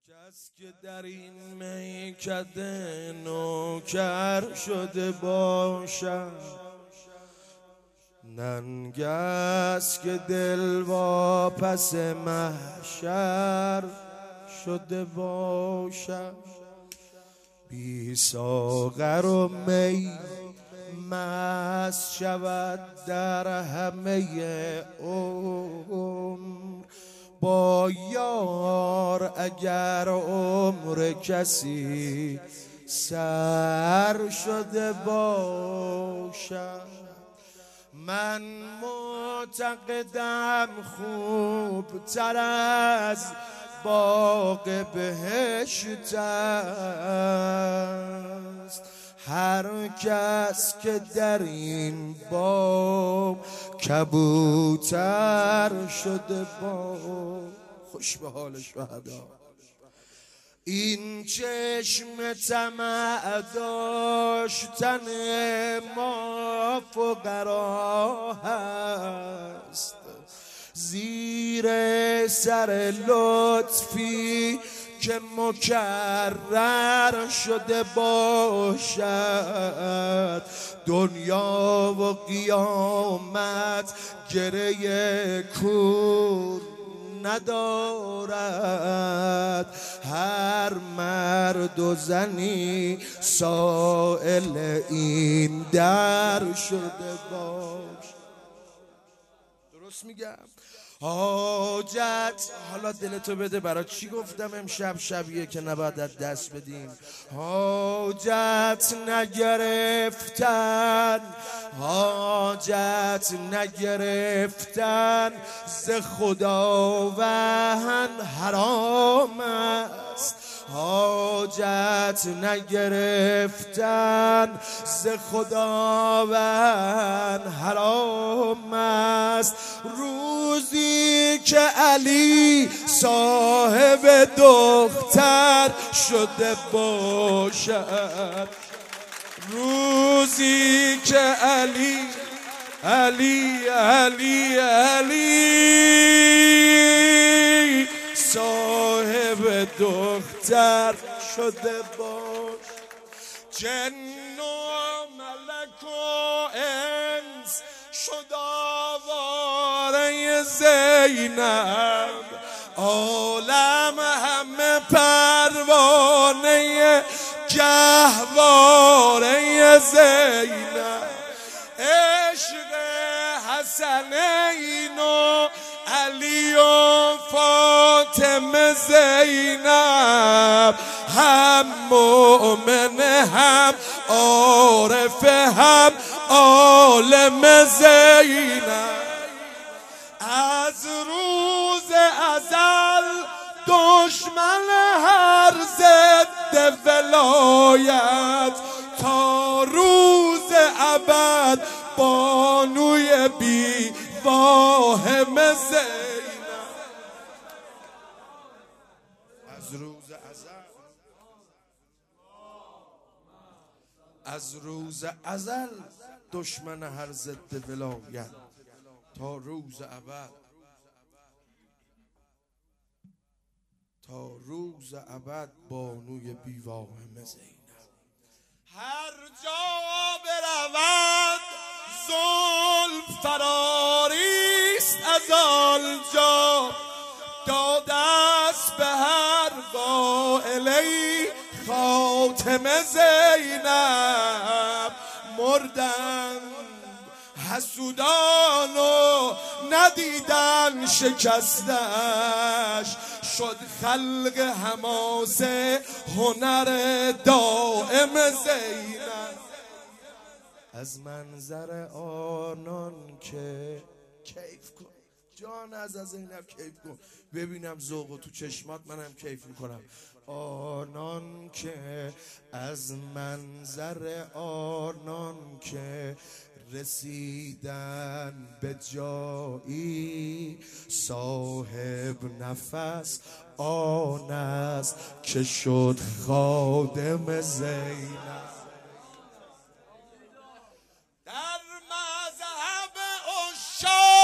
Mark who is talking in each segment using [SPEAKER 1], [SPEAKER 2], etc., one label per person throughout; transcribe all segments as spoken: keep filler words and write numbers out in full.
[SPEAKER 1] کس که در این میکده نوکر شده باشد، ننگ است که دل واپس محشر شده باشد. بی ساغر و می مست شود در همه عمر، با یار اگر عمر کسی سر شده باشد. من معتقدم خوب تر از باغ بهشت است هر کس که در این باغ کبوتر شده با. خوش به حال شهدا. این چشم طمع داشتن ما فقرا هست، زیر سر لطفی که مکرر شده باشد. دنیا و قیامت گره کور ندارد، هر مرد و زنی سائل این در شده باش. درست میگم؟ حاجت حالا دلتو بده، برای چی گفتم امشب شبیه که نباید دست بدیم. حاجت نگرفتن حاجت نگرفتن ز خداوند حرام است، حاجت نگرفتن ز خداوند حرام است. روزی که علی صاحب دختر شده باشد، روزی که علی علی علی علی صاحب دختر شده باش. جن و ملک و انس شد آواره زینب، عالم همه پروانه گهواره زینب. عشق حسنین و علی و فاطمه زینب، هم مؤمن هم عارف هم عالم زینب. از روز ازل دشمن هر ضد ولایت، تا روز ابد بانوی بی واهم زینب. از روز ازل از روز ازل دشمن هر ضد ولایت، تا روز ابد تا روز ابد بانوی بی واهم زینب. هر جا برود زلف فراریست از آنجا، داده است به هر قائلی خاتم زینب. مردن حسودان و ندیدن شکستش، شد خلق حماسه هنر دائم زینب. از منظر آنان که کیف کن جان، از از زینب کیف کن، ببینم ذوق تو چشمات منم کیف میکنم. آنان که از منظر آنان که رسیدن به جایی، صاحب نفس آن است که شد خادم زینب. در مذهب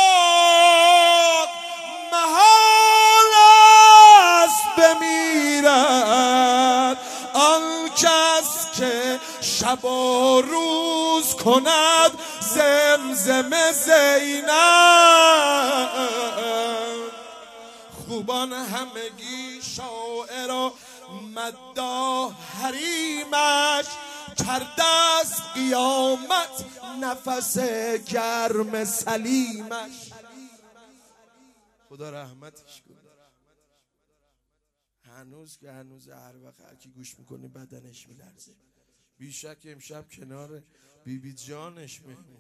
[SPEAKER 1] عشاق محال است بمیرد شب و روز کند زمزم زینب. خوبان همگی شاعر و مداح حریمش، کرده است قیامت نفس گرم سلیمش. خدا رحمتش کنه. هنوز که هنوز هر وقت هر کی گوش میکنه بدنش میلرزه. بیشک امشب کنار بی بی جانش مهمونه.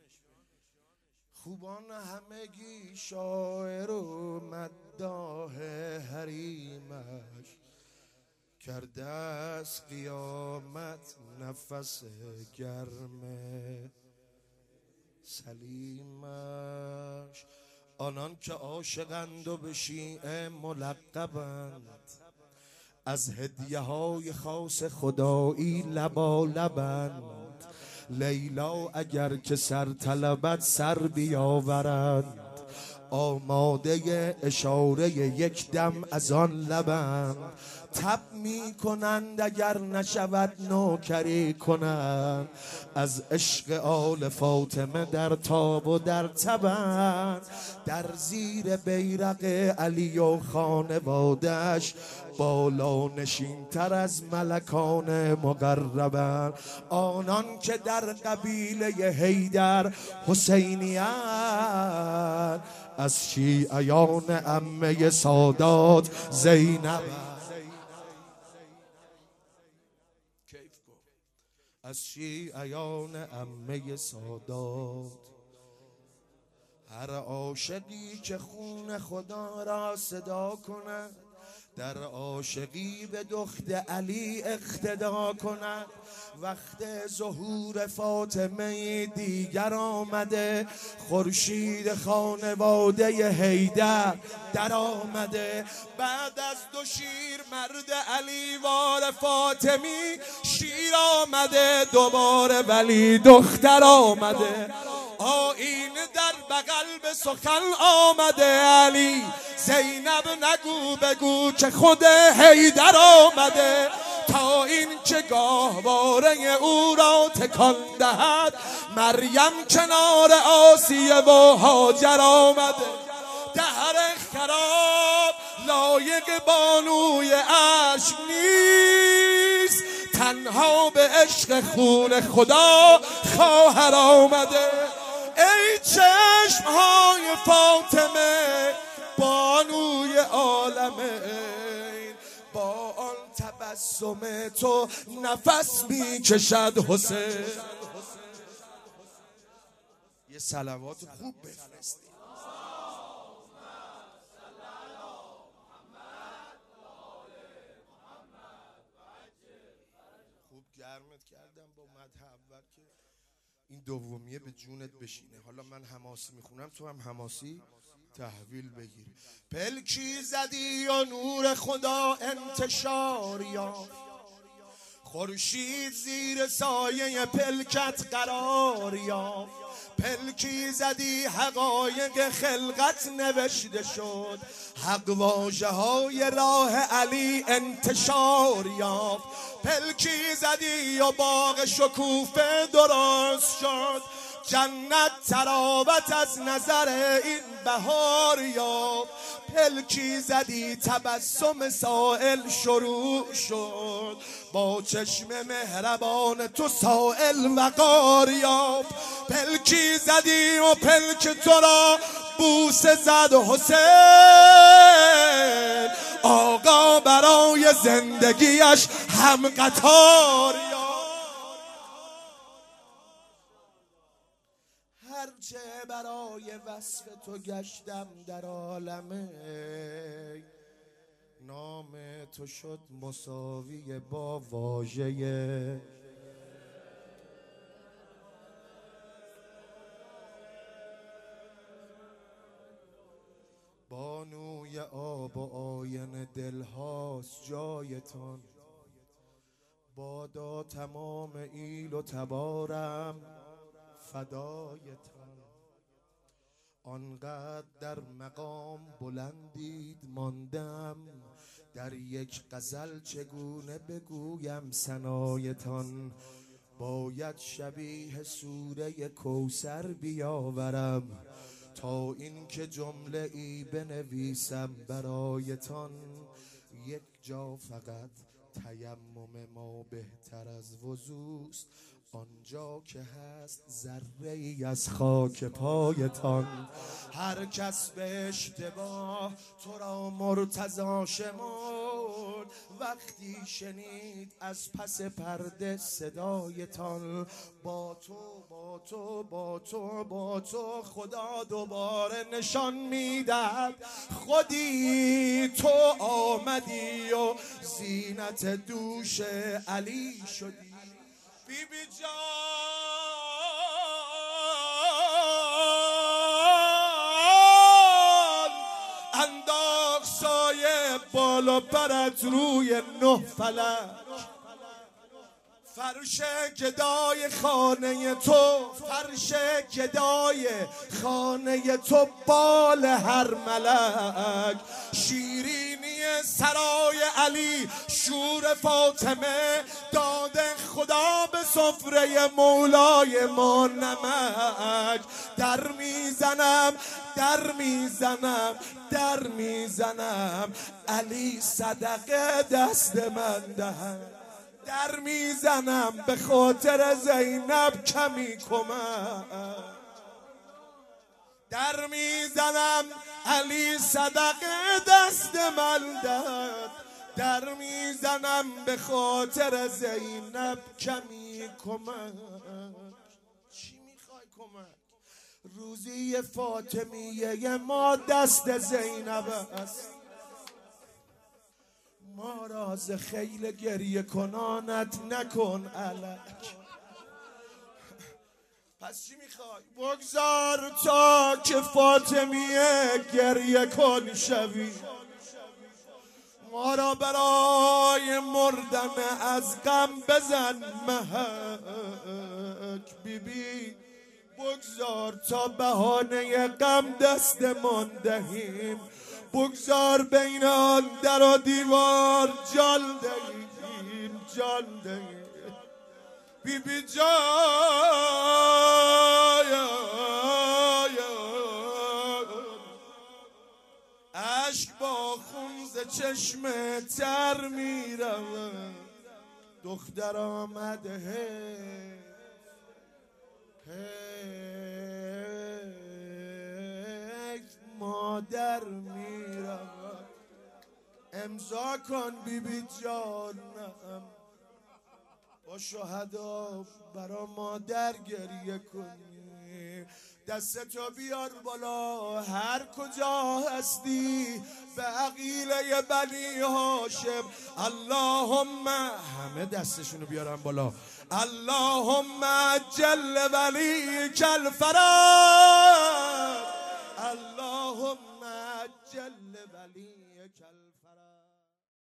[SPEAKER 1] خوبان همگی شاعر و مداح حریمش، کرده است قیامت نفس گرم سلیمش. آنان که عاشقند و به شیعه ملقبند، از هدیه های خاص خدایی لبالبند. لیلا اگر که سر طلبت سر بیاورند، آماده اشاره یک دم از آن لبند. تب می کنند اگر نشود نوکری کنند، از عشق آل فاطمه در تاب و در تبند. در زیر بیرق علی و خانوادش، بالا نشین تر از ملکان مقربند. آنان که در قبیله حیدر حسینیان، از شیعیان عمه سادات زینب. از شیعیان عمه سادات، هر عاشقی که خون خدا را صدا کند، در عاشقی به دخت علی اقتدا کند. وقت ظهور فاطمه دیگر آمده، خورشید خانواده حیدر در آمده. بعد از دو شیر مرد علی وار فاطمی، شیر آمده دوباره ولی دختر آمده. آیین در بغل به سخن آمده علی، زینب نگو بگو که خود حیدر آمده. تا این که گاهواره او را تکان دهد، مریم کنار آسیه و هاجر آمده. دهر خراب لایق بانوی عشق نیست، تنها به عشق خون خدا خواهر آمده. ای چشمهای فاطمه بانوی عالمه، با آن تبسم تو نفس می کشد حسین. یه صلوات خوب بفرستید. خوب گرمت کردم با مدح اول که این دومیه به جونت بشینه. حالا من حماسی میخونم، تو هم حماسی تحویل بگیر. پلکی زدی و نور خدا انتشار یافت، خورشید زیر سایه پلکت قرار یافت. پلکی زدی حقایق خلقت نوشته شد، حق واژه های راه علی انتشار یافت. پلکی زدی و باغ شکوفه درست شد، جنت تراوت از نظر این بهار یافت. پلکی زدی تبسم سائل شروع شد، با چشم مهربان تو سائل وقار یافت. پلکی زدی و پلک تو را بوسه زد حسین، آقا برای زندگیش هم قطار یافت. هرچه برای وصف تو گشتم در عالمه، نام تو شد مساوی با واژه. بانوی آب و آین دلهاست جایتان، بادا تمام ایل و تبارم فدایتان. آنقدر در مقام بلندید ماندم، در یک غزل چگونه بگویم ثنایتان. باید شبیه سوره کوثر بیاورم تا این که جمله ای بنویسم برایتان. یک جا فقط تیمم ما بهتر از وضوست، آنجا که هست ذره ای از خاک پایتان. هر کس به اشتباه تو را مرتضی شمرد وقتی شنید از پس پرده صدایتان. با تو با تو با تو با تو خدا دوباره نشان میدهد خودی تو آمدی و زینت دوش علی شدی. بی بی جان انداخت سایه بالا پرت روی نه فلک، فرش گدای خانه تو، فرش گدای خانه تو بال هر ملک. شیرینی سرای علی شور فاطمه داده خدا به سفره مولای ما نمک. در میزنم در میزنم در میزنم علی صدقه دست من دهد. در میزنم به خاطر زینب کمی کمک. در میزنم علی صدقه دست من داد. در میزنم به خاطر زینب کمی کمک. چی میخوای کمک؟ روزی فاطمیه ما دست زینب است. ما راز خیل گریه کنانت نکن الک. پس چی میخوای؟ بگذار تا که فاطمیه گریه کن شوی. ما را برای مردن از غم بزن محک. بی بی بگذار تا بهانه غم دستمان دهیم. بگذار بین آن در و دیوار جان دهیم جان دهیم. بی بی جای عشق با خون ز چشم تر می رود. دختر آمده مادر می رود. امضا کن بی بی جانم با شهدا برا مادر گریه کنی. دستتو بیار بالا هر کجا هستی به عقیله بنی هاشم. اللهم همه دستشونو بیارن بالا. اللهم جل ولی کل فرج. اللهم جل ولی کل